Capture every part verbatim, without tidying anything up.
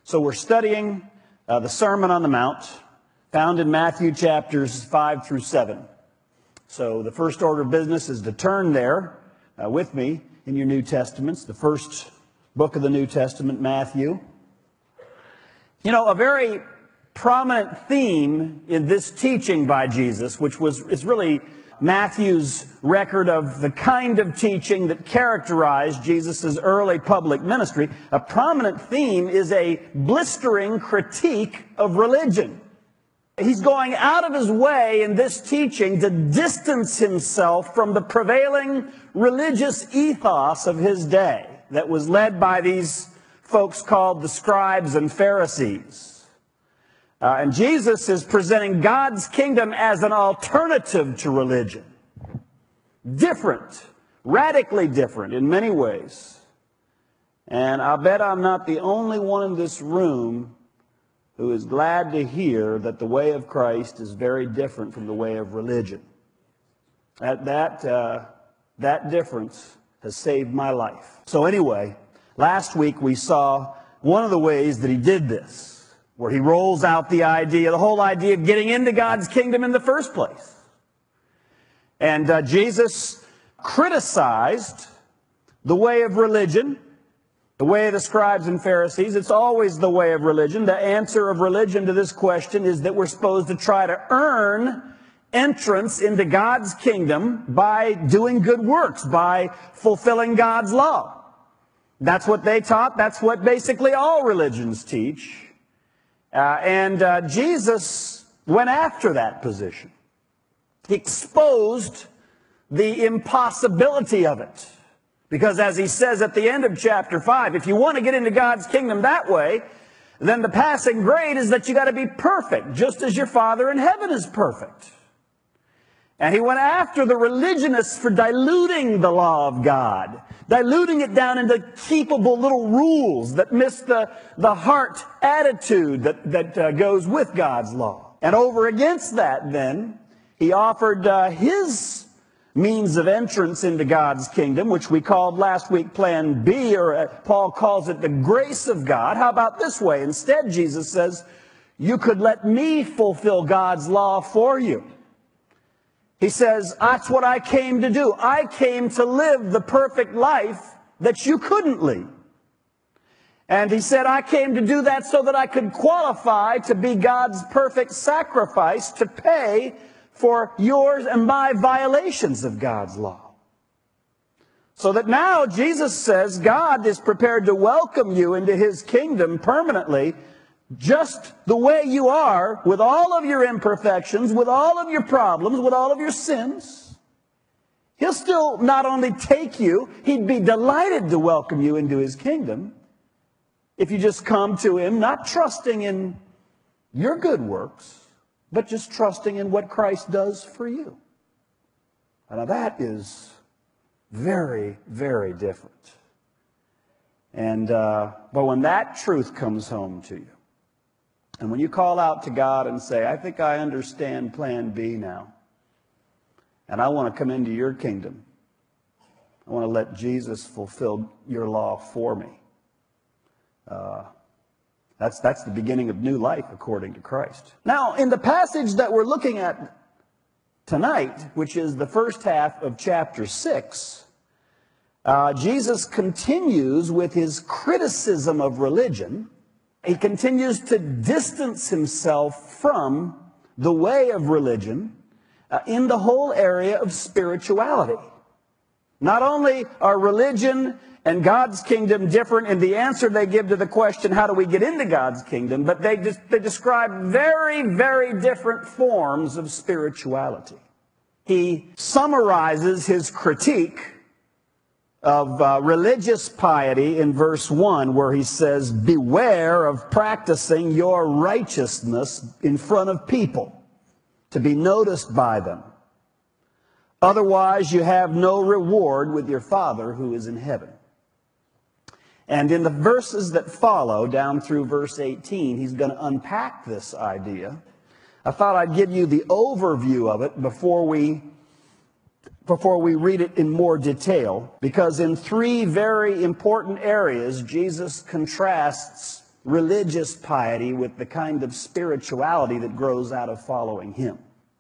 So we're studying uh, the Sermon on the Mount, found in Matthew chapters five through seven. So the first order of business is to turn there uh, with me in your New Testaments, the first book of the New Testament, Matthew. You know, a very prominent theme in this teaching by Jesus, which was is really Matthew's record of the kind of teaching that characterized Jesus' early public ministry, a prominent theme is a blistering critique of religion. He's going out of his way in this teaching to distance himself from the prevailing religious ethos of his day that was led by these folks called the scribes and Pharisees. Uh, and Jesus is presenting God's kingdom as an alternative to religion. Different, radically different in many ways. And I bet I'm not the only one in this room who is glad to hear that the way of Christ is very different from the way of religion. That, that, uh, that difference has saved my life. So anyway, last week we saw one of the ways that he did this, where he rolls out the idea, the whole idea of getting into God's kingdom in the first place. And uh, Jesus criticized the way of religion, the way of the scribes and Pharisees. It's always the way of religion. The answer of religion to this question is that we're supposed to try to earn entrance into God's kingdom by doing good works, by fulfilling God's law. That's what they taught. That's what basically all religions teach. Uh, and uh, Jesus went after that position. He exposed the impossibility of it. Because as he says at the end of chapter five, if you want to get into God's kingdom that way, then the passing grade is that you got to be perfect, just as your Father in heaven is perfect. And he went after the religionists for diluting the law of God, diluting it down into keepable little rules that miss the, the heart attitude that, that uh, goes with God's law. And over against that, then, he offered uh, his means of entrance into God's kingdom, which we called last week Plan B, or uh, Paul calls it the grace of God. How about this way? Instead, Jesus says, you could let me fulfill God's law for you. He says, that's what I came to do. I came to live the perfect life that you couldn't live. And he said, I came to do that so that I could qualify to be God's perfect sacrifice to pay for yours and my violations of God's law. So that now Jesus says God is prepared to welcome you into his kingdom permanently, just the way you are, with all of your imperfections, with all of your problems, with all of your sins. He'll still not only take you, he'd be delighted to welcome you into his kingdom if you just come to him, not trusting in your good works, but just trusting in what Christ does for you. Now that is very, very different. And uh, but when that truth comes home to you, and when you call out to God and say, I think I understand Plan B now, and I want to come into your kingdom, I want to let Jesus fulfill your law for me. Uh, that's, that's the beginning of new life according to Christ. Now, in the passage that we're looking at tonight, which is the first half of chapter six, uh, Jesus continues with his criticism of religion. He continues to distance himself from the way of religion uh, in the whole area of spirituality. Not only are religion and God's kingdom different in the answer they give to the question, how do we get into God's kingdom? But they, they describe very, very different forms of spirituality. He summarizes his critique of uh, religious piety in verse one, where he says, beware of practicing your righteousness in front of people, to be noticed by them. Otherwise, you have no reward with your Father who is in heaven. And in the verses that follow, down through verse eighteen, he's going to unpack this idea. I thought I'd give you the overview of it before we before we read it in more detail, because in three very important areas, Jesus contrasts religious piety with the kind of spirituality that grows out of following Him.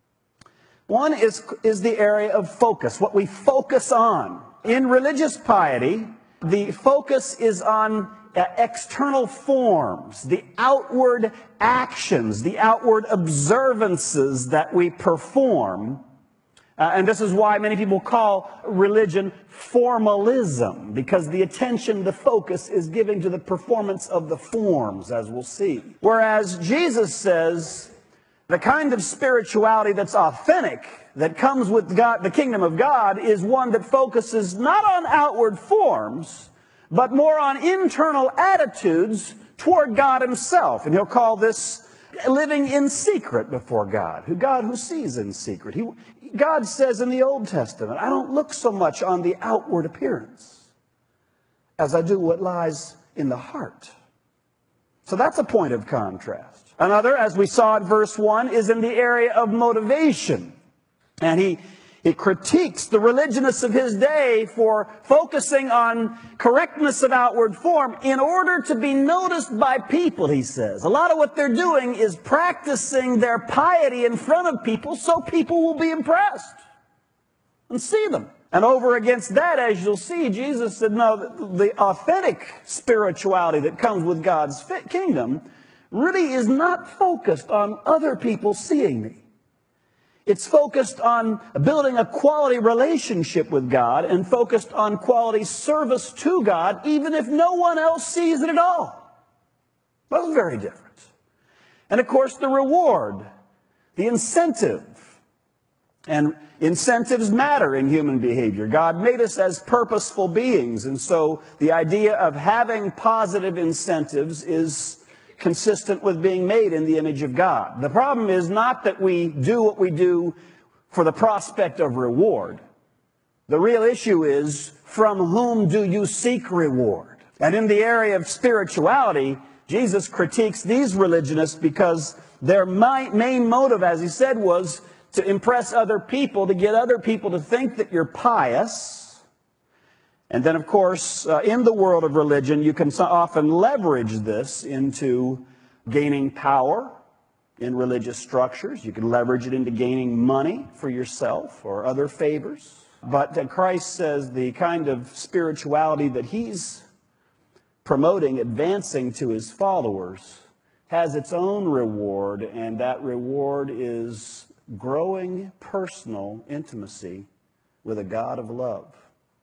One is, is the area of focus, what we focus on. In religious piety, the focus is on uh, external forms, the outward actions, the outward observances that we perform. Uh, and this is why many people call religion formalism, because the attention, the focus is given to the performance of the forms, as we'll see. Whereas Jesus says the kind of spirituality that's authentic, that comes with God, the kingdom of God, is one that focuses not on outward forms, but more on internal attitudes toward God Himself. And He'll call this living in secret before God, who God who sees in secret. He, God says in the Old Testament, I don't look so much on the outward appearance as I do what lies in the heart. So that's a point of contrast. Another, as we saw in verse one, is in the area of motivation. And he, he critiques the religionists of his day for focusing on correctness of outward form in order to be noticed by people, he says. A lot of what they're doing is practicing their piety in front of people so people will be impressed and see them. And over against that, as you'll see, Jesus said, no, the authentic spirituality that comes with God's kingdom really is not focused on other people seeing me. It's focused on building a quality relationship with God and focused on quality service to God, even if no one else sees it at all. Well, it's very different. And of course, the reward, the incentive. And incentives matter in human behavior. God made us as purposeful beings, and so the idea of having positive incentives is consistent with being made in the image of God. The problem is not that we do what we do for the prospect of reward. The real issue is, from whom do you seek reward? And in the area of spirituality, Jesus critiques these religionists because their main motive, as he said, was to impress other people, to get other people to think that you're pious. And then, of course, uh, in the world of religion, you can so often leverage this into gaining power in religious structures. You can leverage it into gaining money for yourself or other favors. But uh, Christ says the kind of spirituality that He's promoting, advancing to His followers, has its own reward, and that reward is growing personal intimacy with a God of love.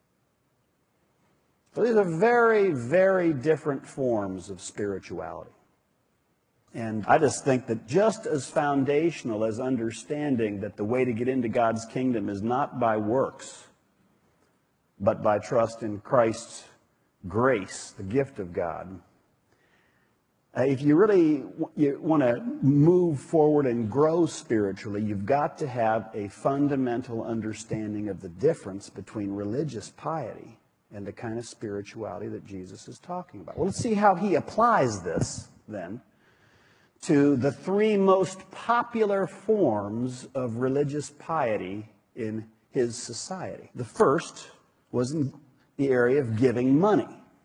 So these are very, very different forms of spirituality. And I just think that just as foundational as understanding that the way to get into God's kingdom is not by works, but by trust in Christ's grace, the gift of God. Uh, if you really you want to move forward and grow spiritually, you've got to have a fundamental understanding of the difference between religious piety and the kind of spirituality that Jesus is talking about. Well, let's see how he applies this, then, to the three most popular forms of religious piety in his society. The first was in the area of giving money.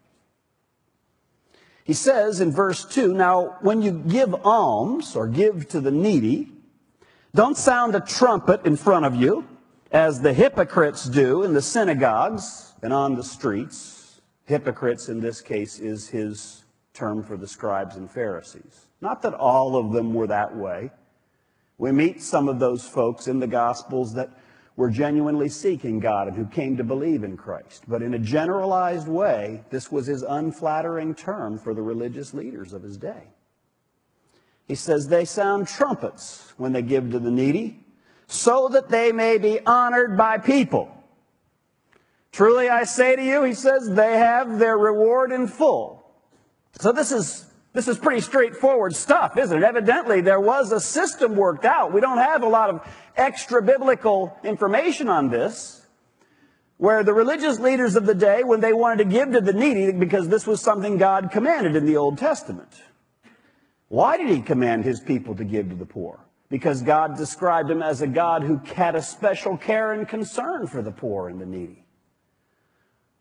He says in verse two, now, when you give alms or give to the needy, don't sound a trumpet in front of you, as the hypocrites do in the synagogues and on the streets. Hypocrites, in this case, is his term for the scribes and Pharisees. Not that all of them were that way. We meet some of those folks in the Gospels that were genuinely seeking God and who came to believe in Christ. But in a generalized way, this was his unflattering term for the religious leaders of his day. He says they sound trumpets when they give to the needy, so that they may be honored by people. Truly I say to you, he says, they have their reward in full. So this is This is pretty straightforward stuff, isn't it? Evidently, there was a system worked out. We don't have a lot of extra biblical information on this, where the religious leaders of the day, when they wanted to give to the needy, because this was something God commanded in the Old Testament. Why did he command his people to give to the poor? Because God described him as a God who had a special care and concern for the poor and the needy.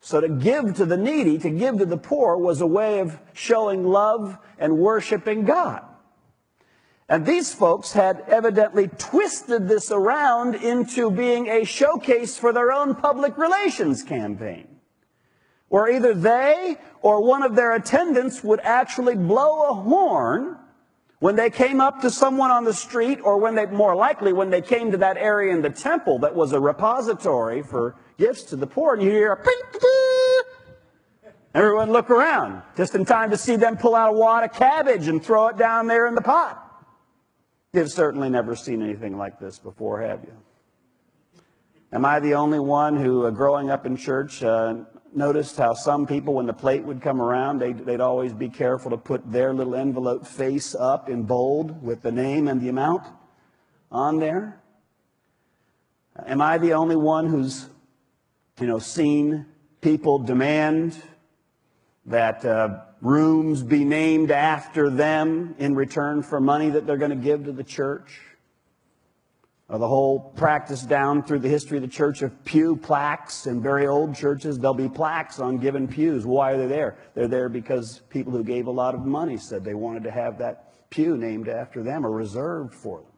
So to give to the needy, to give to the poor, was a way of showing love and worshiping God. And these folks had evidently twisted this around into being a showcase for their own public relations campaign, where either they or one of their attendants would actually blow a horn when they came up to someone on the street, or when they, more likely, when they came to that area in the temple that was a repository for gifts to the poor, and you hear a ping, everyone look around, just in time to see them pull out a wad of cabbage and throw it down there in the pot. You've certainly never seen anything like this before, have you? Am I the only one who, uh, growing up in church, uh, noticed how some people, when the plate would come around, they'd, they'd always be careful to put their little envelope face up in bold with the name and the amount on there? Am I the only one who's, you know, seen people demand that uh, rooms be named after them in return for money that they're going to give to the church? Or the whole practice down through the history of the church of pew plaques. In very old churches, there'll be plaques on given pews. Why are they there? They're there because people who gave a lot of money said they wanted to have that pew named after them or reserved for them.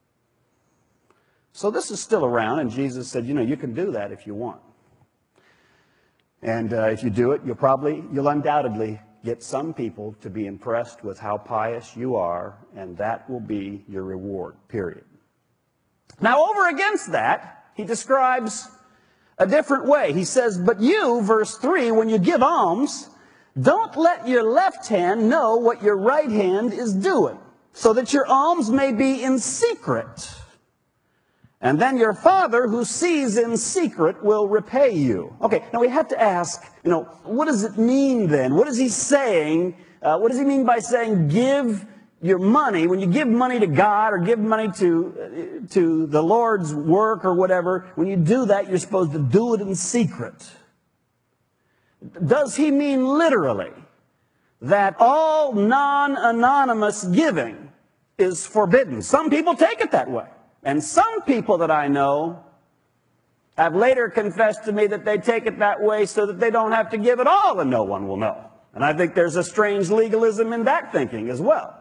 So this is still around, and Jesus said, you know, you can do that if you want. And uh, if you do it, you'll probably, you'll undoubtedly get some people to be impressed with how pious you are, and that will be your reward, period. Now, over against that, he describes a different way. He says, but you, verse three, when you give alms, don't let your left hand know what your right hand is doing, so that your alms may be in secret. And then your Father who sees in secret will repay you. Okay, now we have to ask, you know, what does it mean then? What is he saying? Uh, what does he mean by saying give your money? When you give money to God or give money to, uh, to the Lord's work or whatever, when you do that, you're supposed to do it in secret. Does he mean literally that all non-anonymous giving is forbidden? Some people take it that way. And some people that I know have later confessed to me that they take it that way so that they don't have to give at all and no one will know. And I think there's a strange legalism in that thinking as well.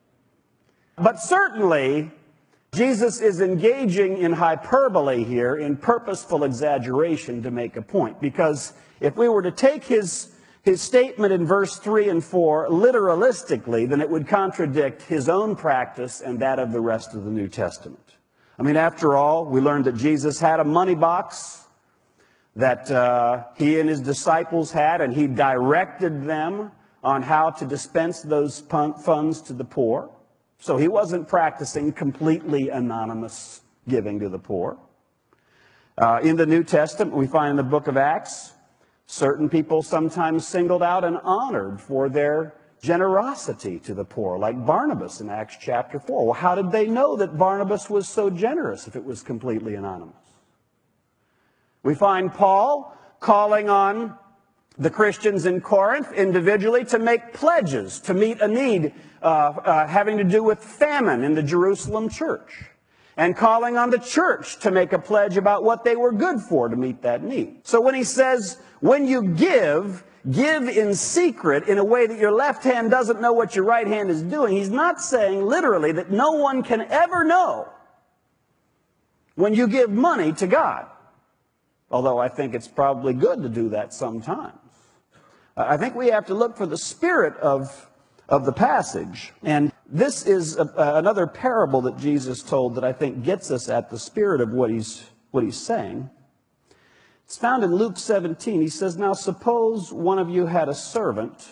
But certainly, Jesus is engaging in hyperbole here, in purposeful exaggeration to make a point. Because if we were to take his, his statement in verse three and four literalistically, then it would contradict his own practice and that of the rest of the New Testament. I mean, after all, we learned that Jesus had a money box that uh, he and his disciples had, and he directed them on how to dispense those funds to the poor. So he wasn't practicing completely anonymous giving to the poor. Uh, in the New Testament, we find in the book of Acts, certain people sometimes singled out and honored for their generosity to the poor, like Barnabas in Acts chapter four. Well, how did they know that Barnabas was so generous if it was completely anonymous? We find Paul calling on the Christians in Corinth individually to make pledges to meet a need uh, uh, having to do with famine in the Jerusalem church, and calling on the church to make a pledge about what they were good for to meet that need. So when he says, when you give, give in secret in a way that your left hand doesn't know what your right hand is doing, he's not saying literally that no one can ever know when you give money to God. Although I think it's probably good to do that sometimes. I think we have to look for the spirit of, of the passage. And this is a, another parable that Jesus told that I think gets us at the spirit of what he's, what he's saying. It's found in Luke seventeen. He says, now suppose one of you had a servant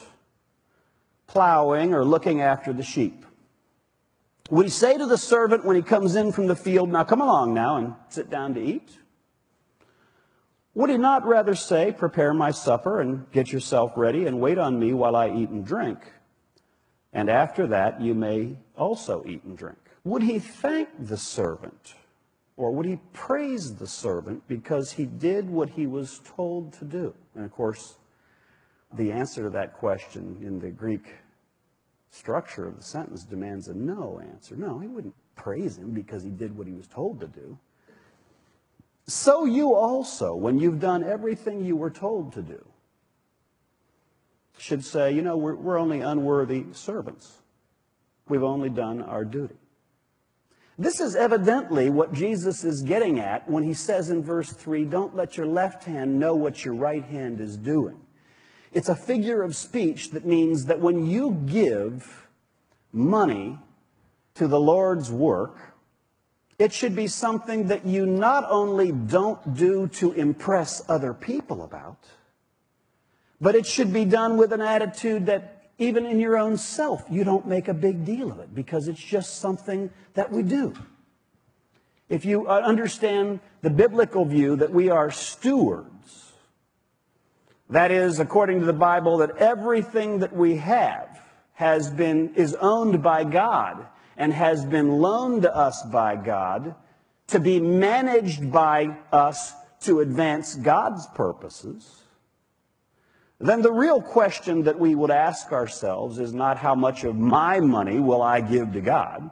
plowing or looking after the sheep. Would he say to the servant when he comes in from the field, now come along now and sit down to eat? Would he not rather say, prepare my supper and get yourself ready and wait on me while I eat and drink? And after that you may also eat and drink. Would he thank the servant? Or would he praise the servant because he did what he was told to do? And of course, the answer to that question in the Greek structure of the sentence demands a no answer. No, he wouldn't praise him because he did what he was told to do. so you also, when you've done everything you were told to do, should say, you know, we're, we're only unworthy servants. We've only done our duty. This is evidently what Jesus is getting at when he says in verse three, don't let your left hand know what your right hand is doing. It's a figure of speech that means that when you give money to the Lord's work, it should be something that you not only don't do to impress other people about, but it should be done with an attitude that even in your own self, you don't make a big deal of it because it's just something that we do. If you understand the biblical view that we are stewards, that is, according to the Bible, that everything that we have has been, is owned by God and has been loaned to us by God to be managed by us to advance God's purposes, then the real question that we would ask ourselves is not how much of my money will I give to God,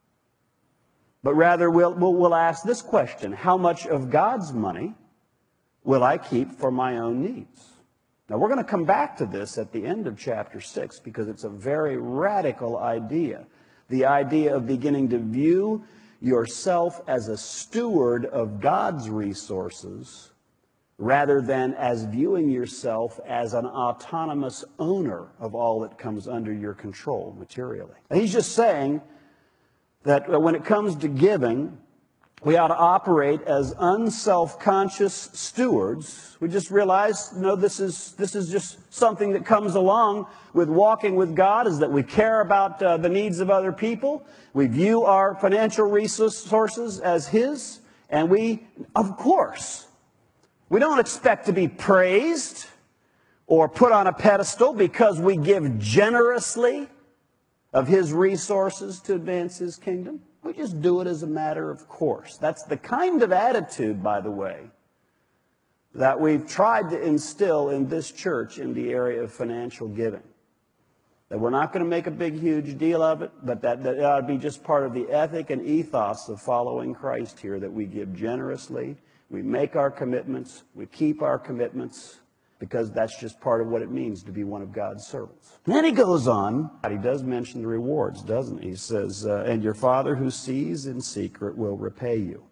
but rather we'll, we'll, we'll ask this question: how much of God's money will I keep for my own needs? Now, we're going to come back to this at the end of chapter six because it's a very radical idea. The idea of beginning to view yourself as a steward of God's resources rather than as viewing yourself as an autonomous owner of all that comes under your control materially. And he's just saying that when it comes to giving, we ought to operate as unself-conscious stewards. We just realize, you know, this is, this is just something that comes along with walking with God, is that we care about uh, the needs of other people. We view our financial resources as His, and we, of course, we don't expect to be praised or put on a pedestal because we give generously of His resources to advance His kingdom. We just do it as a matter of course. That's the kind of attitude, by the way, that we've tried to instill in this church in the area of financial giving. That we're not going to make a big, huge deal of it, but that, that it ought to be just part of the ethic and ethos of following Christ here, that we give generously. We make our commitments, we keep our commitments, because that's just part of what it means to be one of God's servants. And then he goes on, he does mention the rewards, doesn't he? He says, uh, and your Father who sees in secret will repay you.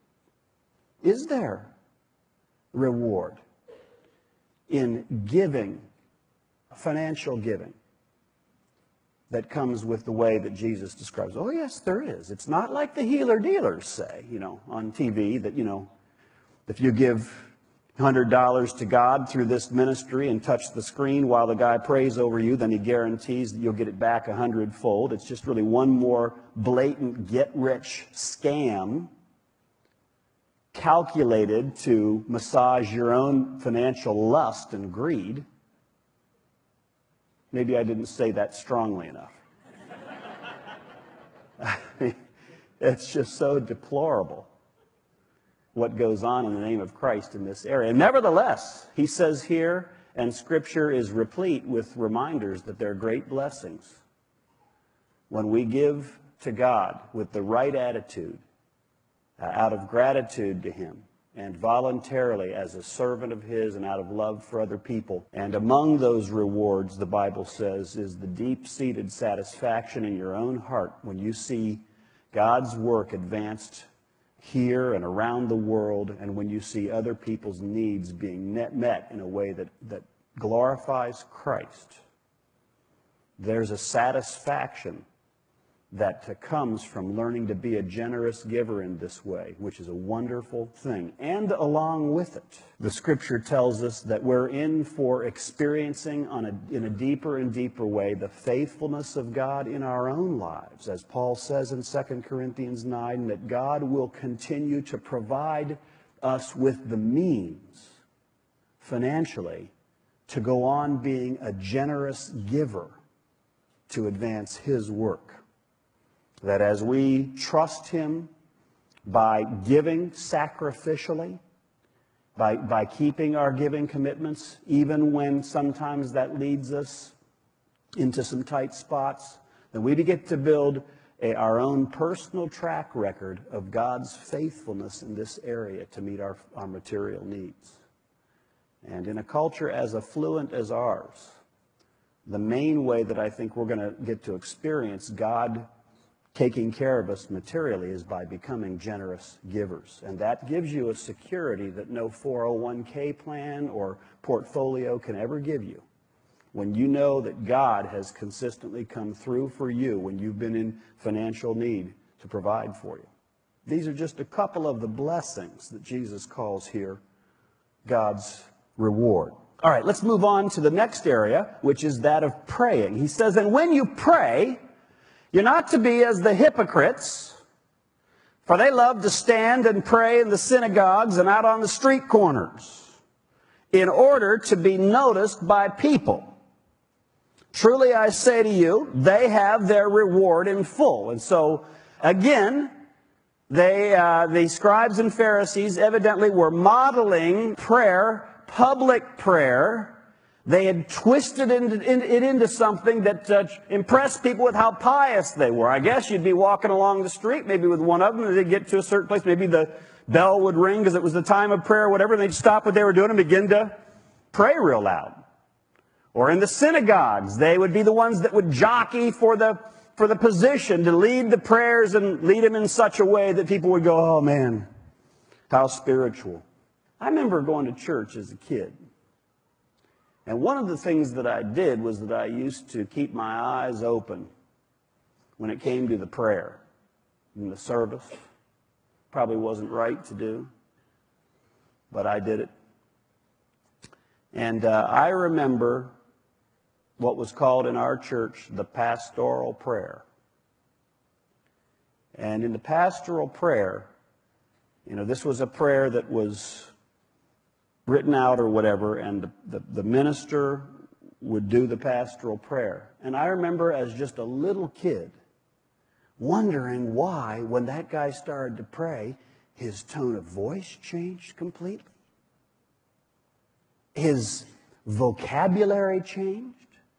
Is there reward in giving, financial giving, that comes with the way that Jesus describes? Oh, yes, there is. It's not like the healer-dealers say, you know, on T V that, you know, if you give one hundred dollars to God through this ministry and touch the screen while the guy prays over you, then he guarantees that you'll get it back a hundredfold. It's just really one more blatant get-rich scam calculated to massage your own financial lust and greed. Maybe I didn't say that strongly enough. I mean, it's just so deplorable what goes on in the name of Christ in this area. And nevertheless, he says here, and Scripture is replete with reminders that there are great blessings when we give to God with the right attitude, uh, out of gratitude to Him, and voluntarily as a servant of His and out of love for other people. And among those rewards, the Bible says, is the deep-seated satisfaction in your own heart when you see God's work advanced here and around the world, and when you see other people's needs being net met in a way that, that glorifies Christ. There's a satisfaction that comes from learning to be a generous giver in this way, which is a wonderful thing. And along with it, the Scripture tells us that we're in for experiencing on a, in a deeper and deeper way the faithfulness of God in our own lives. As Paul says in Second Corinthians nine, that God will continue to provide us with the means financially to go on being a generous giver to advance His work. That as we trust Him by giving sacrificially, by, by keeping our giving commitments, even when sometimes that leads us into some tight spots, then we get to build a, our own personal track record of God's faithfulness in this area to meet our, our material needs. And in a culture as affluent as ours, the main way that I think we're going to get to experience God taking care of us materially is by becoming generous givers. And that gives you a security that no four oh one k plan or portfolio can ever give you. When you know that God has consistently come through for you when you've been in financial need to provide for you. These are just a couple of the blessings that Jesus calls here God's reward. All right, let's move on to the next area, which is that of praying. He says, and when you pray, you're not to be as the hypocrites, for they love to stand and pray in the synagogues and out on the street corners, in order to be noticed by people. Truly I say to you, they have their reward in full. And so, again, they, uh, the scribes and Pharisees evidently were modeling prayer, public prayer. They had twisted it into something that uh, impressed people with how pious they were. I guess you'd be walking along the street, maybe with one of them, and they'd get to a certain place. Maybe the bell would ring because it was the time of prayer or whatever, and they'd stop what they were doing and begin to pray real loud. Or in the synagogues, they would be the ones that would jockey for the, for the position to lead the prayers and lead them in such a way that people would go, oh man, how spiritual. I remember going to church as a kid. And one of the things that I did was that I used to keep my eyes open when it came to the prayer in the service. Probably wasn't right to do, but I did it. And uh, I remember what was called in our church the pastoral prayer. And in the pastoral prayer, you know, this was a prayer that was written out or whatever, and the, the, the minister would do the pastoral prayer. And I remember as just a little kid wondering why, when that guy started to pray, his tone of voice changed completely. His vocabulary changed.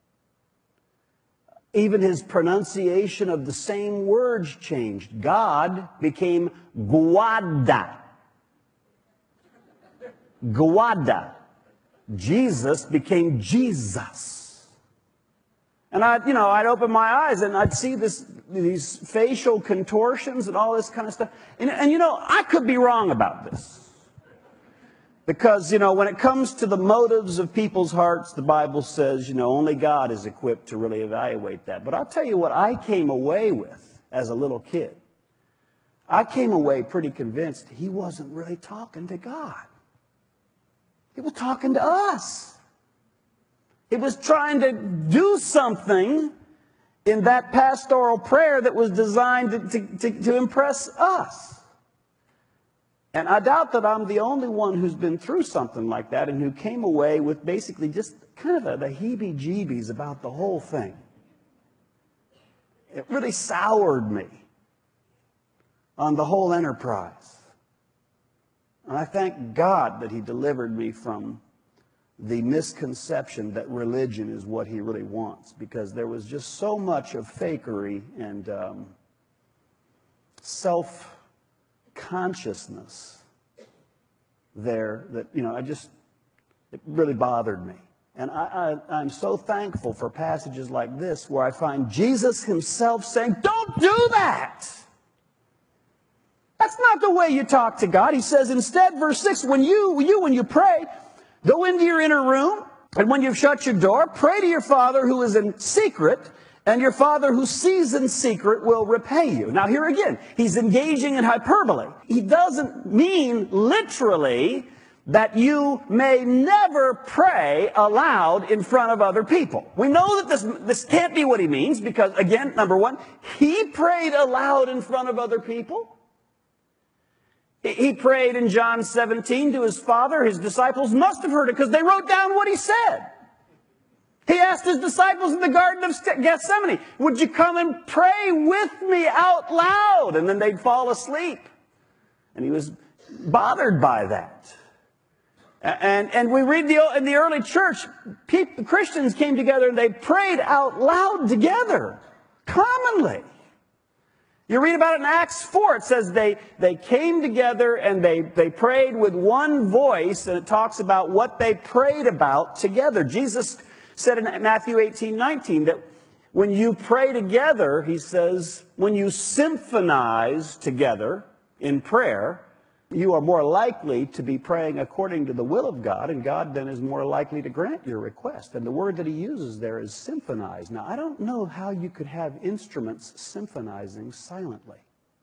Even his pronunciation of the same words changed. God became Guada. Guada. Jesus became Jesus. And I, you know, I'd open my eyes and I'd see this, these facial contortions and all this kind of stuff. And, and you know, I could be wrong about this. Because, you know, when it comes to the motives of people's hearts, the Bible says, you know, only God is equipped to really evaluate that. But I'll tell you what I came away with as a little kid. I came away pretty convinced he wasn't really talking to God. He was talking to us. He was trying to do something in that pastoral prayer that was designed to, to, to, to impress us. And I doubt that I'm the only one who's been through something like that and who came away with basically just kind of a, the heebie-jeebies about the whole thing. It really soured me on the whole enterprise. And I thank God that He delivered me from the misconception that religion is what He really wants, because there was just so much of fakery and um, self consciousness there that, you know, I just, it really bothered me. And I, I, I'm so thankful for passages like this where I find Jesus Himself saying, don't do that. That's not the way you talk to God. He says instead, verse six, when you, you, when you pray, go into your inner room, and when you've shut your door, pray to your Father who is in secret, and your Father who sees in secret will repay you. Now here again, He's engaging in hyperbole. He doesn't mean literally that you may never pray aloud in front of other people. We know that this, this can't be what He means because, again, number one, He prayed aloud in front of other people. He prayed in John seventeen to His Father. His disciples must have heard it because they wrote down what He said. He asked His disciples in the Garden of Gethsemane, would you come and pray with me out loud? And then they'd fall asleep. And He was bothered by that. And, and we read the, in the early church, people, Christians came together and they prayed out loud together, commonly. You read about it in Acts four. It says they, they came together and they, they prayed with one voice, and it talks about what they prayed about together. Jesus said in Matthew eighteen nineteen that when you pray together, he says, when you symphonize together in prayer, you are more likely to be praying according to the will of God, and God then is more likely to grant your request. And the word that he uses there is symphonize. Now, I don't know how you could have instruments symphonizing silently.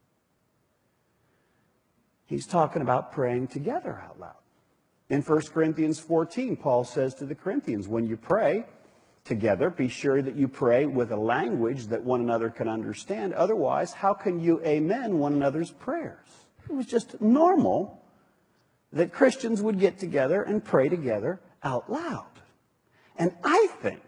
He's talking about praying together out loud. In First Corinthians fourteen, Paul says to the Corinthians, when you pray together, be sure that you pray with a language that one another can understand. Otherwise, how can you amen one another's prayers? It was just normal that Christians would get together and pray together out loud. And I think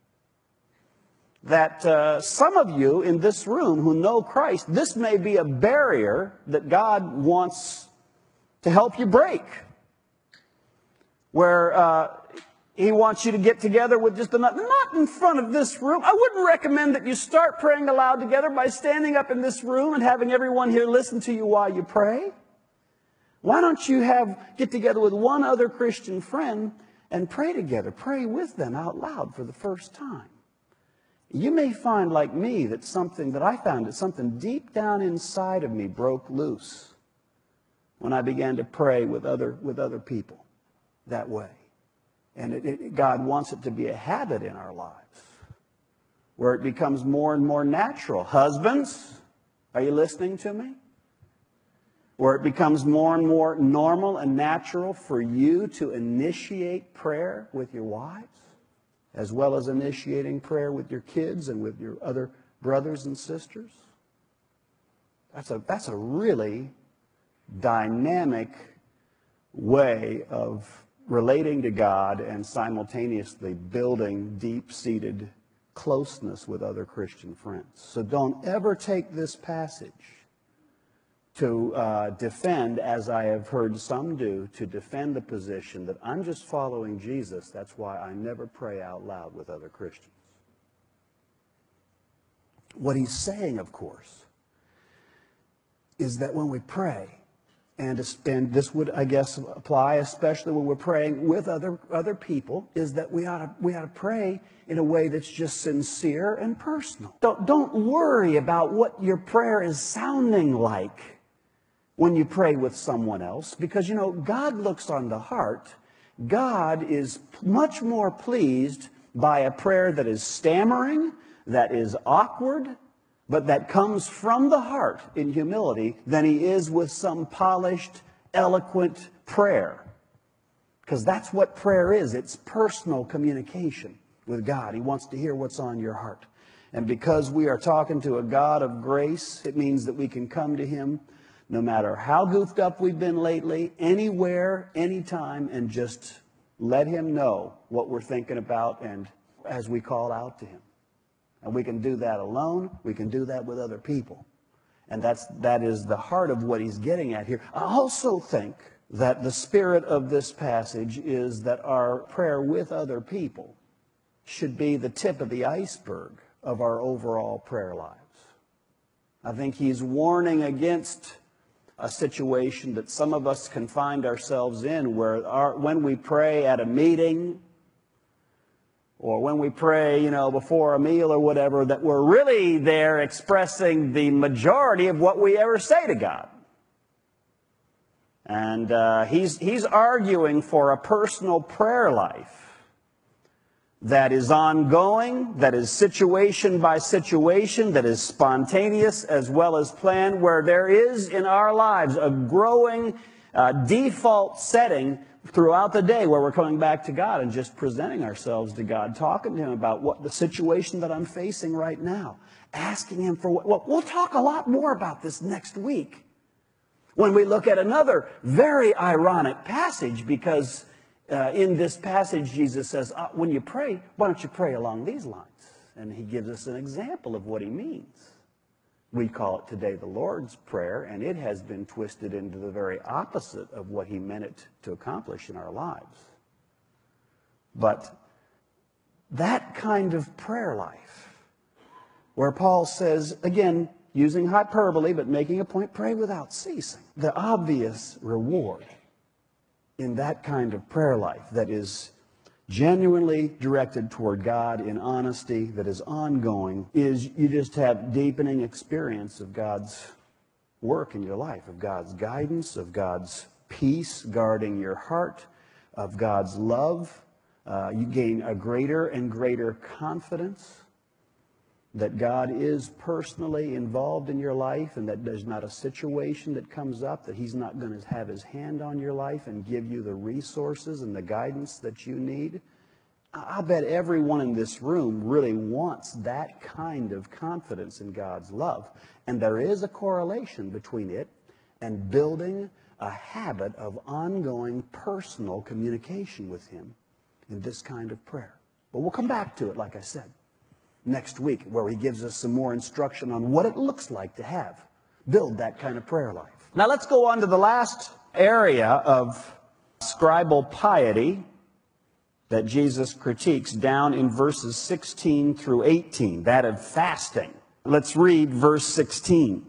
that uh, some of you in this room who know Christ, this may be a barrier that God wants to help you break. Where uh, he wants you to get together with just enough, not in front of this room. I wouldn't recommend that you start praying aloud together by standing up in this room and having everyone here listen to you while you pray. Why don't you have get together with one other Christian friend and pray together? Pray with them out loud for the first time. You may find, like me, that something that I found that something deep down inside of me broke loose when I began to pray with other with other people that way. And it, it, God wants it to be a habit in our lives, where it becomes more and more natural. Husbands, are you listening to me? Where it becomes more and more normal and natural for you to initiate prayer with your wives, as well as initiating prayer with your kids and with your other brothers and sisters. That's a, that's a really dynamic way of relating to God and simultaneously building deep-seated closeness with other Christian friends. So don't ever take this passage to uh, defend, as I have heard some do, to defend the position that I'm just following Jesus. That's why I never pray out loud with other Christians. What he's saying, of course, is that when we pray, And, and this would, I guess, apply especially when we're praying with other other people, is that we ought to, we ought to pray in a way that's just sincere and personal. Don't, don't worry about what your prayer is sounding like when you pray with someone else, because, you know, God looks on the heart. God is much more pleased by a prayer that is stammering, that is awkward, but that comes from the heart in humility, than he is with some polished, eloquent prayer. Because that's what prayer is. It's personal communication with God. He wants to hear what's on your heart. And because we are talking to a God of grace, it means that we can come to him no matter how goofed up we've been lately, anywhere, anytime, and just let him know what we're thinking about, and as we call out to him. And we can do that alone. We can do that with other people. And that's, that is the heart of what he's getting at here. I also think that the spirit of this passage is that our prayer with other people should be the tip of the iceberg of our overall prayer lives. I think he's warning against a situation that some of us can find ourselves in, where our, when we pray at a meeting, or when we pray, you know, before a meal or whatever, that we're really there expressing the majority of what we ever say to God. And uh, he's, he's arguing for a personal prayer life that is ongoing, that is situation by situation, that is spontaneous as well as planned, where there is in our lives a growing uh, default setting throughout the day where we're coming back to God and just presenting ourselves to God, talking to him about what the situation that I'm facing right now, asking him for what. Well, we'll talk a lot more about this next week when we look at another very ironic passage, because uh, in this passage Jesus says, uh, when you pray, why don't you pray along these lines? And he gives us an example of what he means. We call it today the Lord's Prayer, and it has been twisted into the very opposite of what he meant it to accomplish in our lives. But that kind of prayer life, where Paul says, again, using hyperbole, but making a point, pray without ceasing. The obvious reward in that kind of prayer life that is genuinely directed toward God in honesty, that is ongoing, is you just have deepening experience of God's work in your life, of God's guidance, of God's peace guarding your heart, of God's love. Uh, you gain a greater and greater confidence that God is personally involved in your life and that there's not a situation that comes up that He's not going to have His hand on your life and give you the resources and the guidance that you need. I bet everyone in this room really wants that kind of confidence in God's love. And there is a correlation between it and building a habit of ongoing personal communication with Him in this kind of prayer. But we'll come back to it, like I said, next week, where He gives us some more instruction on what it looks like to have, build that kind of prayer life. Now let's go on to the last area of scribal piety that Jesus critiques down in verses sixteen through eighteen, that of fasting. Let's read verse sixteen.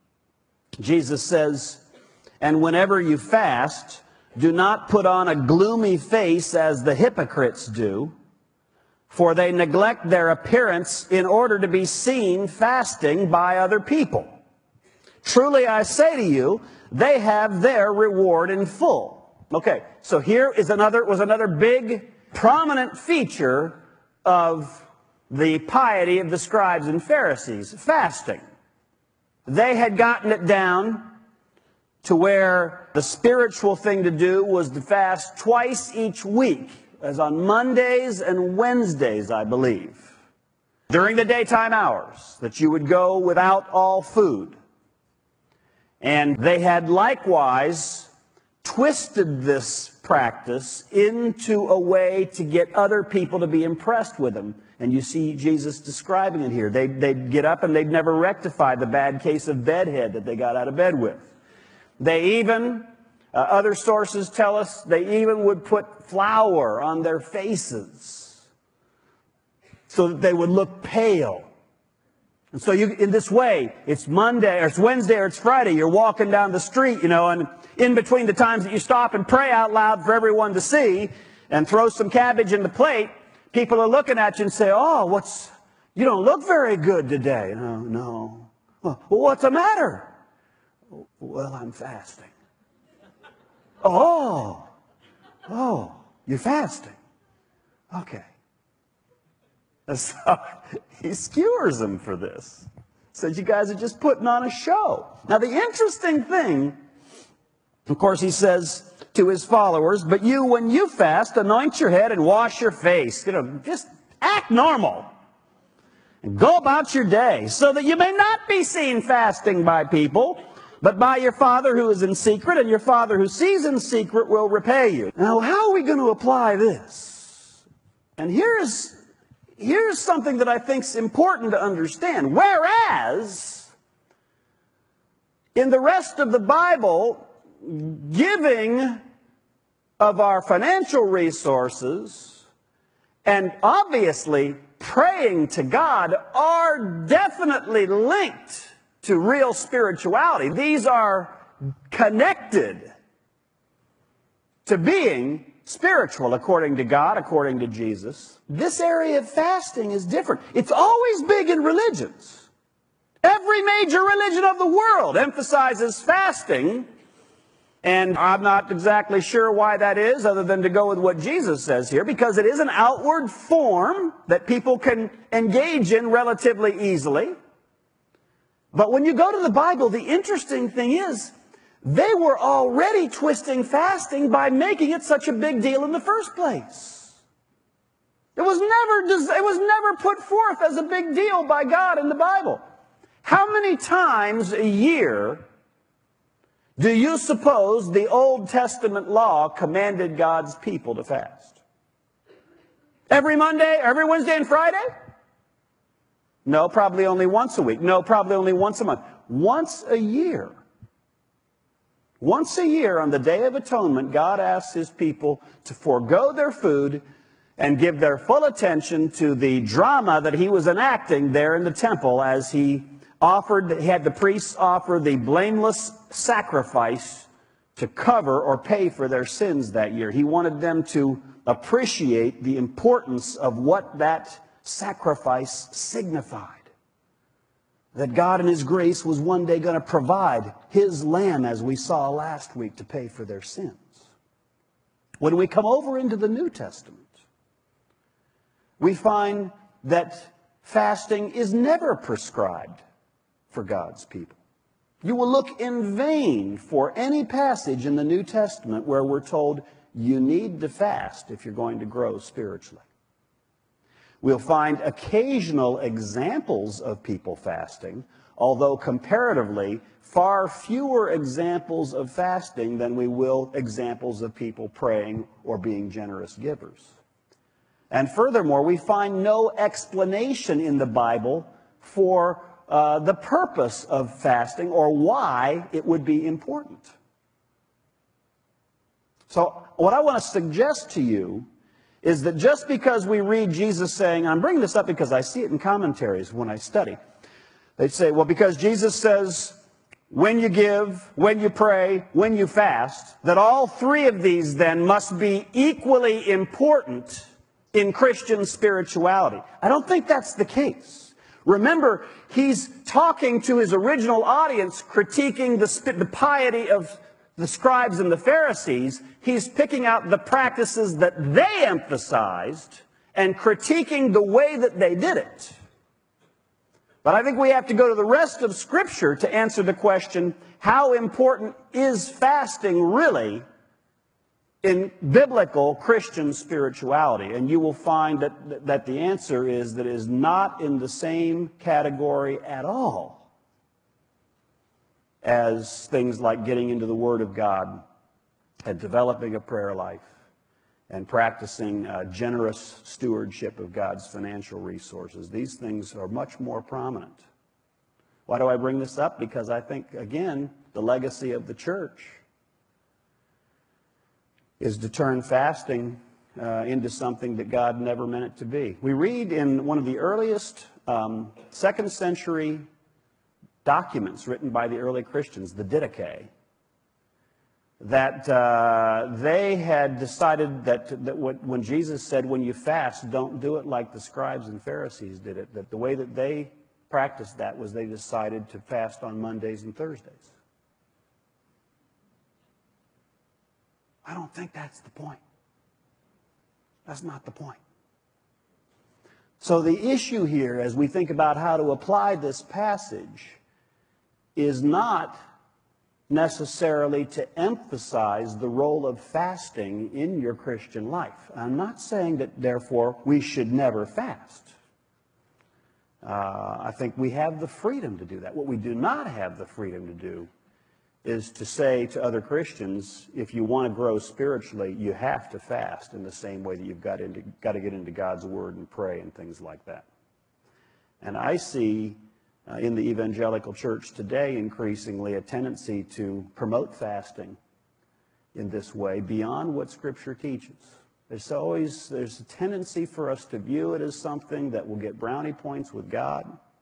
Jesus says, "And whenever you fast, do not put on a gloomy face as the hypocrites do, for they neglect their appearance in order to be seen fasting by other people. Truly I say to you, they have their reward in full." Okay, so here is another was another big, prominent feature of the piety of the scribes and Pharisees, fasting. They had gotten it down to where the spiritual thing to do was to fast twice each week, as on Mondays and Wednesdays, I believe, during the daytime hours, that you would go without all food. And they had likewise twisted this practice into a way to get other people to be impressed with them. And you see Jesus describing it here. They'd, they'd get up and they'd never rectify the bad case of bedhead that they got out of bed with. They even, uh, other sources tell us, they even would put flour on their faces so that they would look pale. And so you, in this way, it's Monday, or it's Wednesday, or it's Friday, you're walking down the street, you know, and in between the times that you stop and pray out loud for everyone to see and throw some cabbage in the plate, people are looking at you and say, "Oh, what's, you don't look very good today." No, no. Well, what's the matter? "Well, I'm fasting." Oh, oh, you're fasting. Okay. So he skewers them for this. Says you guys are just putting on a show. Now the interesting thing, of course, he says to his followers, "But you, when you fast, anoint your head and wash your face." You know, just act normal. And go about your day, so that you may not be seen fasting by people, but by your Father who is in secret, and your Father who sees in secret will repay you. Now, how are we going to apply this? And here's, here's something that I think is important to understand. Whereas, in the rest of the Bible, giving of our financial resources and obviously praying to God are definitely linked to real spirituality. These are connected to being spiritual according to God, according to Jesus. This area of fasting is different. It's always big in religions. Every major religion of the world emphasizes fasting, and I'm not exactly sure why that is, other than to go with what Jesus says here, because it is an outward form that people can engage in relatively easily. But when you go to the Bible, the interesting thing is, they were already twisting fasting by making it such a big deal in the first place. It was never, it was never put forth as a big deal by God in the Bible. How many times a year do you suppose the Old Testament law commanded God's people to fast? Every Monday, every Wednesday and Friday? No, probably only once a week. No, probably only once a month. Once a year. Once a year on the Day of Atonement, God asks His people to forego their food and give their full attention to the drama that He was enacting there in the temple as He offered, he had the priests offer the blameless sacrifice to cover or pay for their sins that year. He wanted them to appreciate the importance of what that sacrifice signified. That God in His grace was one day going to provide His lamb, as we saw last week, to pay for their sins. When we come over into the New Testament, we find that fasting is never prescribed for God's people. You will look in vain for any passage in the New Testament where we're told you need to fast if you're going to grow spiritually. We'll find occasional examples of people fasting, although comparatively far fewer examples of fasting than we will examples of people praying or being generous givers. And furthermore, we find no explanation in the Bible for uh, the purpose of fasting or why it would be important. So what I want to suggest to you is that just because we read Jesus saying, and I'm bringing this up because I see it in commentaries when I study, they say, well, because Jesus says, when you give, when you pray, when you fast, that all three of these then must be equally important in Christian spirituality. I don't think that's the case. Remember, he's talking to his original audience, critiquing the, the piety of the scribes and the Pharisees. He's picking out the practices that they emphasized and critiquing the way that they did it. But I think we have to go to the rest of Scripture to answer the question, how important is fasting really in biblical Christian spirituality? And you will find that, that the answer is that it is not in the same category at all as things like getting into the Word of God and developing a prayer life and practicing uh, generous stewardship of God's financial resources. These things are much more prominent. Why do I bring this up? Because I think, again, the legacy of the church is to turn fasting uh, into something that God never meant it to be. We read in one of the earliest um, second century documents written by the early Christians, the Didache, that uh, they had decided that, that what, when Jesus said, when you fast, don't do it like the scribes and Pharisees did it, that the way that they practiced that was they decided to fast on Mondays and Thursdays. I don't think that's the point. That's not the point. So the issue here, as we think about how to apply this passage, is not necessarily to emphasize the role of fasting in your Christian life. I'm not saying that, therefore, we should never fast. Uh, I think we have the freedom to do that. What we do not have the freedom to do is to say to other Christians, if you want to grow spiritually, you have to fast in the same way that you've got, into, got to get into God's Word and pray and things like that. And I see Uh, in the evangelical church today, increasingly, a tendency to promote fasting in this way beyond what Scripture teaches. There's always there's a tendency for us to view it as something that will get brownie points with God.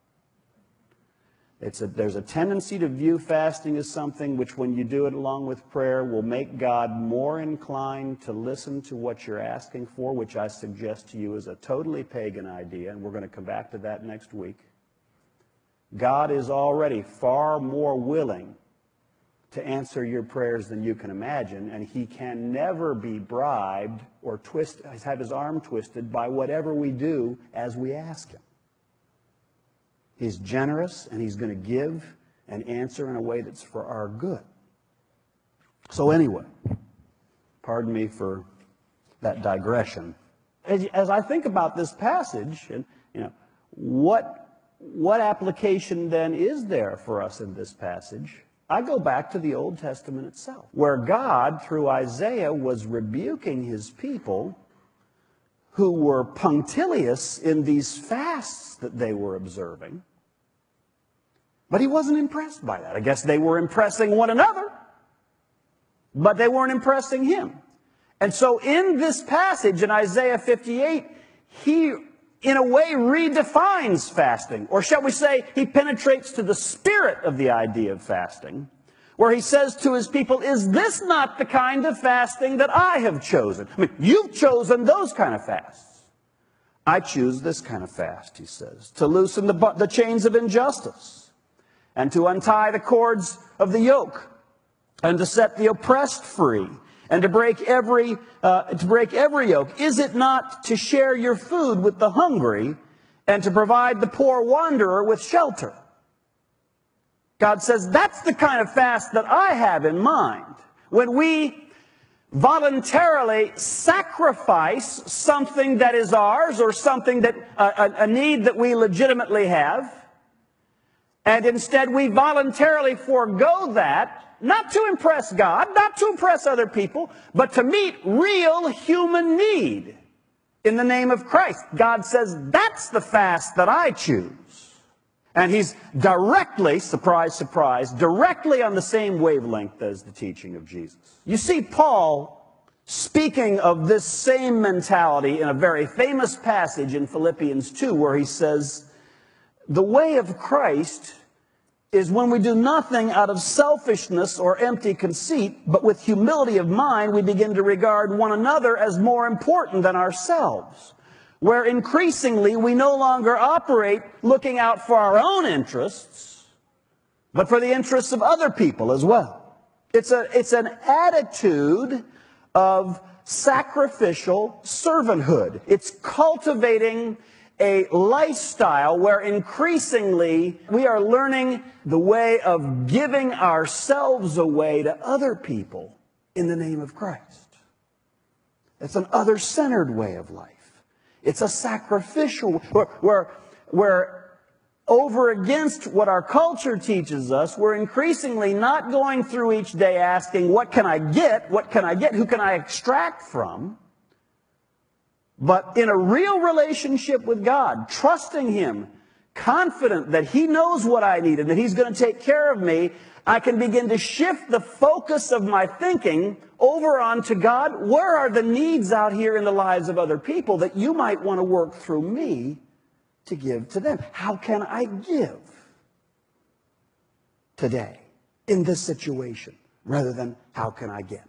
It's a, there's a tendency to view fasting as something which, when you do it along with prayer, will make God more inclined to listen to what you're asking for, which I suggest to you is a totally pagan idea, and we're going to come back to that next week. God is already far more willing to answer your prayers than you can imagine, and He can never be bribed or twist, have His arm twisted by whatever we do as we ask Him. He's generous, and He's going to give and answer in a way that's for our good. So anyway, pardon me for that digression. As, as I think about this passage, and you know, what What application then is there for us in this passage? I go back to the Old Testament itself, where God, through Isaiah, was rebuking His people who were punctilious in these fasts that they were observing. But He wasn't impressed by that. I guess they were impressing one another, but they weren't impressing Him. And so in this passage in Isaiah fifty-eight, He in a way, redefines fasting. Or shall we say, he penetrates to the spirit of the idea of fasting, where he says to his people, is this not the kind of fasting that I have chosen? I mean, you've chosen those kind of fasts. I choose this kind of fast, he says, to loosen the, the chains of injustice and to untie the cords of the yoke and to set the oppressed free and to break every uh, to break every yoke. Is it not to share your food with the hungry and to provide the poor wanderer with shelter? God says that's the kind of fast that I have in mind. When we voluntarily sacrifice something that is ours or something that uh, a, a need that we legitimately have, and instead we voluntarily forego that, not to impress God, not to impress other people, but to meet real human need in the name of Christ. God says, that's the fast that I choose. And he's directly, surprise, surprise, directly on the same wavelength as the teaching of Jesus. You see Paul speaking of this same mentality in a very famous passage in Philippians two, where he says, the way of Christ is when we do nothing out of selfishness or empty conceit, but with humility of mind, we begin to regard one another as more important than ourselves. Where increasingly we no longer operate looking out for our own interests, but for the interests of other people as well. It's a, it's an attitude of sacrificial servanthood. It's cultivating a lifestyle where increasingly we are learning the way of giving ourselves away to other people in the name of Christ. It's an other-centered way of life. It's a sacrificial, where, where, where over against what our culture teaches us, we're increasingly not going through each day asking, what can I get? What can I get? Who can I extract from? But in a real relationship with God, trusting Him, confident that He knows what I need and that He's going to take care of me, I can begin to shift the focus of my thinking over onto God. Where are the needs out here in the lives of other people that you might want to work through me to give to them? How can I give today in this situation rather than how can I get?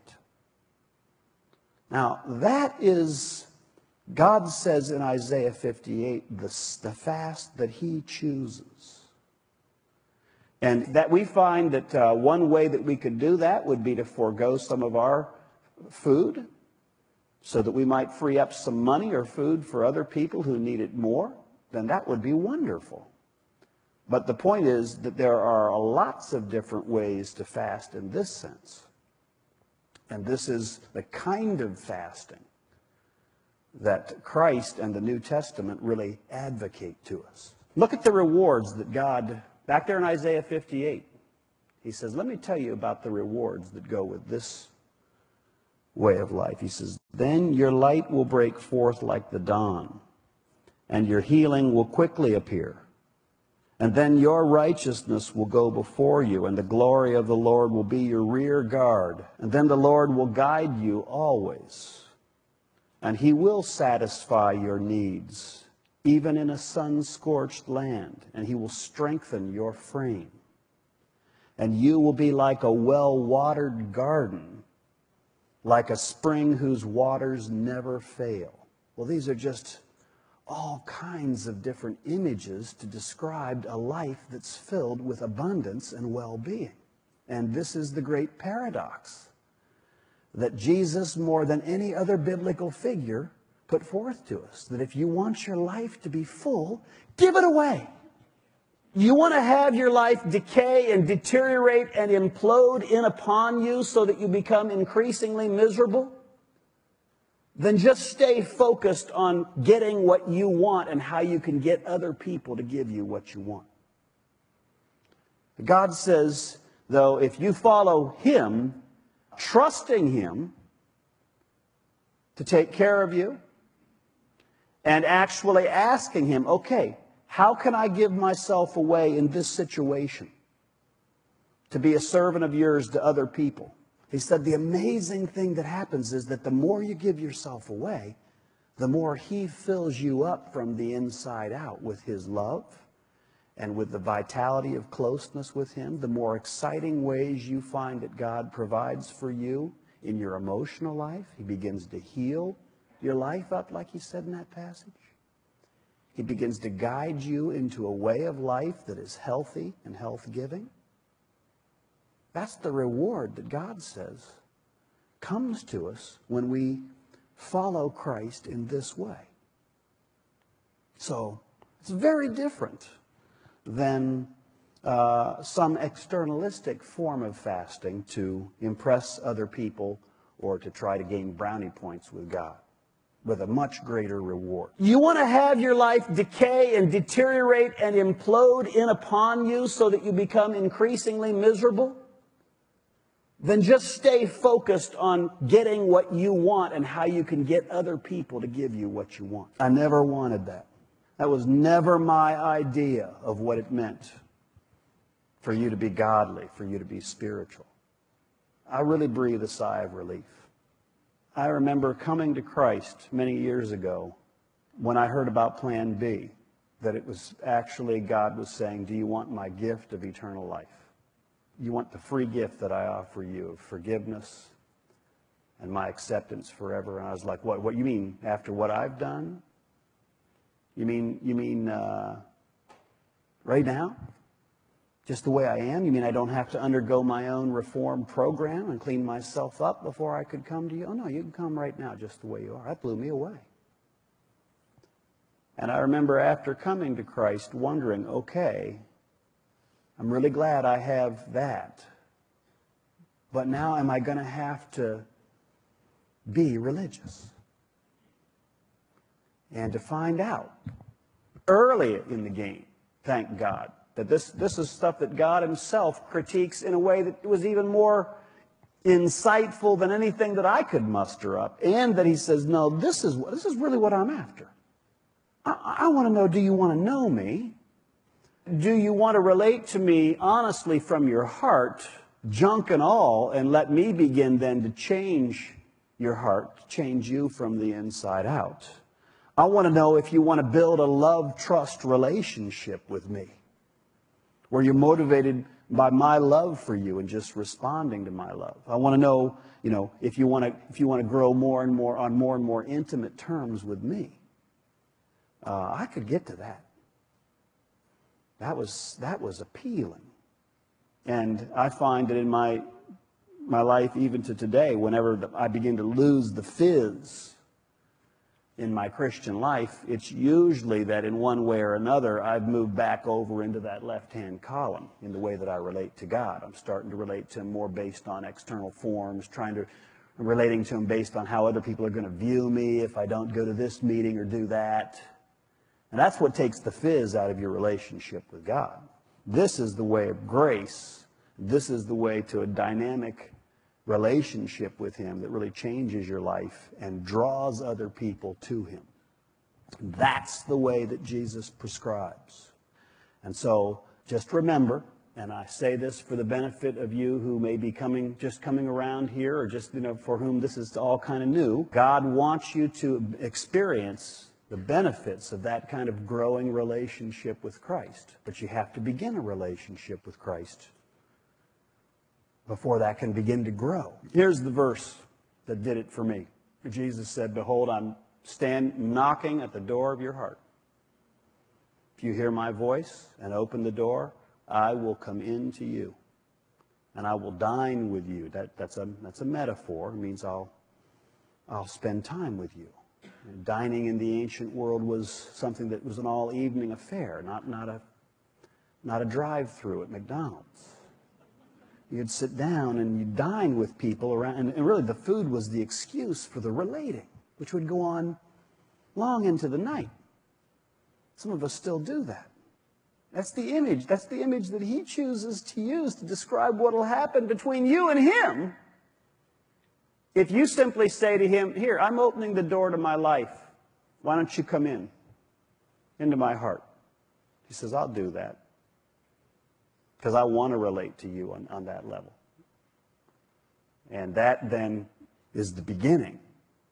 Now, that is, God says in Isaiah fifty-eight, the, the fast that He chooses. And that we find that uh, one way that we could do that would be to forego some of our food so that we might free up some money or food for other people who need it more. Then that would be wonderful. But the point is that there are lots of different ways to fast in this sense. And this is the kind of fasting that Christ and the New Testament really advocate to us. Look at the rewards that God, back there in Isaiah fifty-eight, He says, let me tell you about the rewards that go with this way of life. He says, then your light will break forth like the dawn, and your healing will quickly appear. And then your righteousness will go before you, and the glory of the Lord will be your rear guard. And then the Lord will guide you always, and He will satisfy your needs, even in a sun-scorched land, and He will strengthen your frame. And you will be like a well-watered garden, like a spring whose waters never fail. Well, these are just all kinds of different images to describe a life that's filled with abundance and well-being. And this is the great paradox that Jesus, more than any other biblical figure, put forth to us. That if you want your life to be full, give it away. You want to have your life decay and deteriorate and implode in upon you so that you become increasingly miserable? Then just stay focused on getting what you want and how you can get other people to give you what you want. God says, though, if you follow Him, trusting Him to take care of you, and actually asking Him, okay, how can I give myself away in this situation to be a servant of yours to other people? He said the amazing thing that happens is that the more you give yourself away, the more He fills you up from the inside out with His love and with the vitality of closeness with Him, the more exciting ways you find that God provides for you in your emotional life. He begins to heal your life up, like He said in that passage. He begins to guide you into a way of life that is healthy and health-giving. That's the reward that God says comes to us when we follow Christ in this way. So it's very different than uh, some externalistic form of fasting to impress other people or to try to gain brownie points with God, with a much greater reward. You want to have your life decay and deteriorate and implode in upon you so that you become increasingly miserable? Then just stay focused on getting what you want and how you can get other people to give you what you want. I never wanted that. That was never my idea of what it meant for you to be godly, for you to be spiritual. I really breathe a sigh of relief. I remember coming to Christ many years ago when I heard about Plan B, that it was actually God was saying, do you want my gift of eternal life? You want the free gift that I offer you of forgiveness and my acceptance forever? And I was like, what, what you mean after what I've done? You mean, you mean uh, right now? Just the way I am? You mean I don't have to undergo my own reform program and clean myself up before I could come to you? Oh, no, you can come right now just the way you are. That blew me away. And I remember after coming to Christ wondering, okay, I'm really glad I have that. But now am I going to have to be religious? And to find out early in the game, thank God, that this, this is stuff that God Himself critiques in a way that was even more insightful than anything that I could muster up. And that He says, no, this is, this is really what I'm after. I, I want to know, do you want to know me? Do you want to relate to me honestly from your heart, junk and all, and let me begin then to change your heart, to change you from the inside out? I want to know if you want to build a love-trust relationship with me, where you're motivated by my love for you and just responding to my love. I want to know, you know, if you want to, if you want to grow more and more on more and more intimate terms with me. Uh, I could get to that. That was that was appealing, and I find that in my my life, even to today, whenever I begin to lose the fizz in my Christian life, it's usually that in one way or another, I've moved back over into that left-hand column in the way that I relate to God. I'm starting to relate to Him more based on external forms, trying to, relating to Him based on how other people are going to view me if I don't go to this meeting or do that. And that's what takes the fizz out of your relationship with God. This is the way of grace. This is the way to a dynamic relationship with Him that really changes your life and draws other people to Him. That's the way that Jesus prescribes. And so just remember, and I say this for the benefit of you who may be coming, just coming around here, or just, you know, for whom this is all kind of new, God wants you to experience the benefits of that kind of growing relationship with Christ. But you have to begin a relationship with Christ before that can begin to grow. Here's the verse that did it for me. Jesus said, behold, I'm stand knocking at the door of your heart. If you hear my voice and open the door, I will come in to you, and I will dine with you. That, that's a, that's a metaphor. It means I'll, I'll spend time with you. And dining in the ancient world was something that was an all-evening affair, not, not a, not a drive-through at McDonald's. You'd sit down and you'd dine with people around, and, and really the food was the excuse for the relating, which would go on long into the night. Some of us still do that. That's the image. That's the image that He chooses to use to describe what will happen between you and Him if you simply say to Him, here, I'm opening the door to my life. Why don't you come in, into my heart? He says, I'll do that, because I want to relate to you on, on that level. And that then is the beginning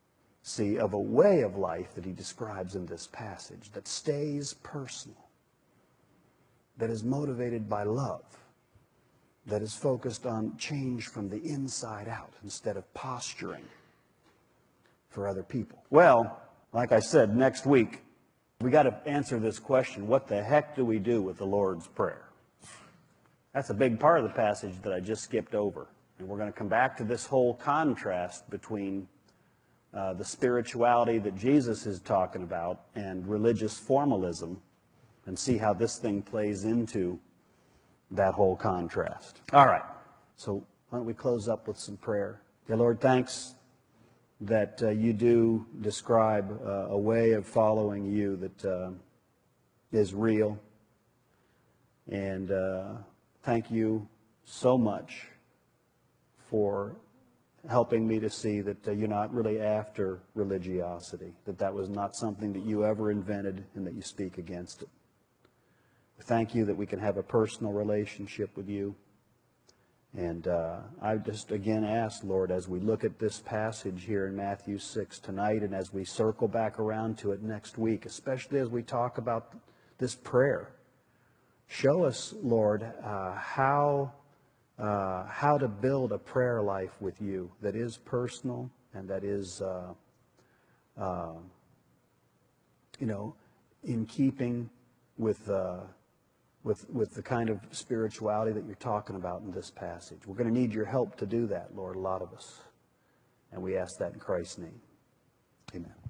see, of a way of life that he describes in this passage that stays personal, that is motivated by love, that is focused on change from the inside out instead of posturing for other people. Well, like I said, next week, we got to answer this question: what the heck do we do with the Lord's Prayer? That's a big part of the passage that I just skipped over. And we're going to come back to this whole contrast between uh, the spirituality that Jesus is talking about and religious formalism, and see how this thing plays into that whole contrast. All right, so why don't we close up with some prayer. Dear Lord, thanks that uh, you do describe uh, a way of following you that uh, is real. And uh, thank you so much for helping me to see that uh, you're not really after religiosity, that that was not something that you ever invented and that you speak against it. Thank you that we can have a personal relationship with you. And uh, I just again ask, Lord, as we look at this passage here in Matthew six tonight, and as we circle back around to it next week, especially as we talk about this prayer, show us, Lord, uh, how, uh, how to build a prayer life with you that is personal and that is, uh, uh, you know, in keeping with uh, With, with the kind of spirituality that you're talking about in this passage. We're going to need your help to do that, Lord, a lot of us. And we ask that in Christ's name. Amen.